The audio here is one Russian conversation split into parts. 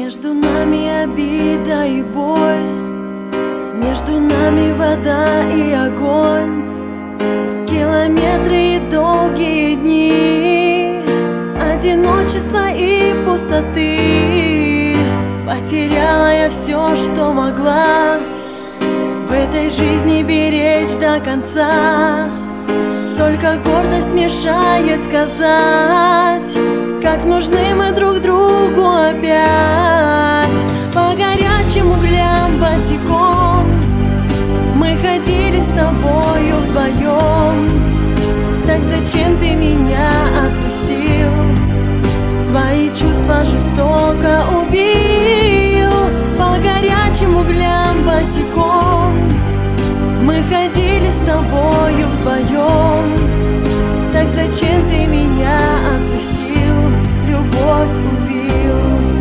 Между нами обида и боль, между нами вода и огонь, километры и долгие дни, одиночество и пустоты. Потеряла я все, что могла в этой жизни беречь до конца. Только гордость мешает сказать, как нужны мы друг другу опять. По горячим углям босиком мы ходили с тобою вдвоем. Так зачем ты меня отпустил? Свои чувства жестоко убил. По горячим углям босиком мы ходили с тобою вдвоем. Так зачем ты меня отпустил? Любовь убил.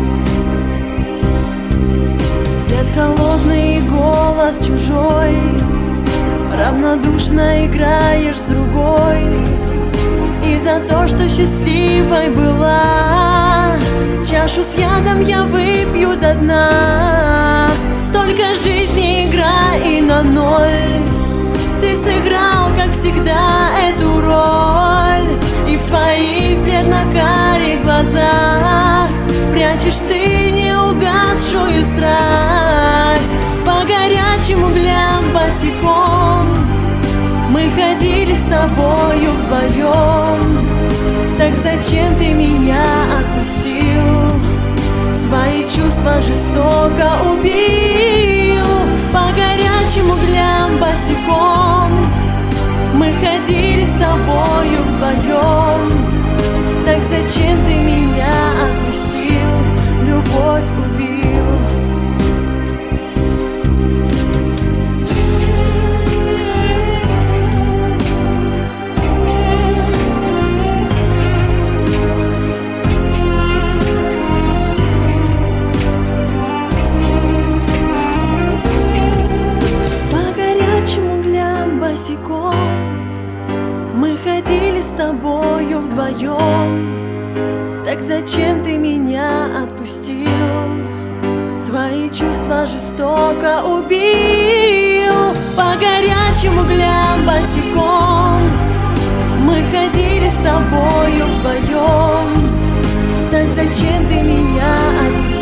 Взгляд холодный и голос чужой, равнодушно играешь с другой. И за то, что счастливой была, чашу с ядом я выпью до дна. Только жизнь не игра и на ноль. Ты сыграл, как всегда, эту роль. И в твоих бледно-карих глазах прячешь ты неугасшую страсть. По горячим углям босиком мы ходили с тобою вдвоем. Так зачем ты меня отпустил? Свои чувства жестоко убил. По горячим углям босиком мы ходили с тобою вдвоем. Так зачем ты меня отпустил? Любовь убил. Мы ходили с тобою вдвоем. Так зачем ты меня отпустил? Свои чувства жестоко убил. По горячим углям босиком мы ходили с тобою вдвоем. Так зачем ты меня отпустил?